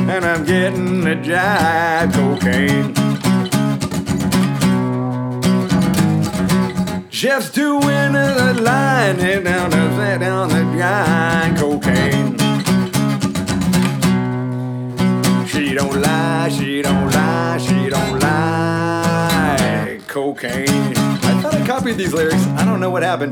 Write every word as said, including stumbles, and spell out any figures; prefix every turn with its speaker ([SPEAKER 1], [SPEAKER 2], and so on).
[SPEAKER 1] and I'm getting the jive cocaine. Chef's doing the line, head down the set down the jive cocaine. She don't lie, she don't lie, she don't lie. Cocaine. I thought I copied these lyrics. I don't know what happened.